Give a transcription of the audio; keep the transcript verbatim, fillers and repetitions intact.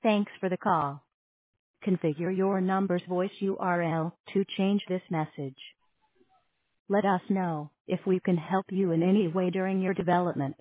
Thanks for the call. Configure your number's voice U R L to change this message. Let us know if we can help you in any way during your development.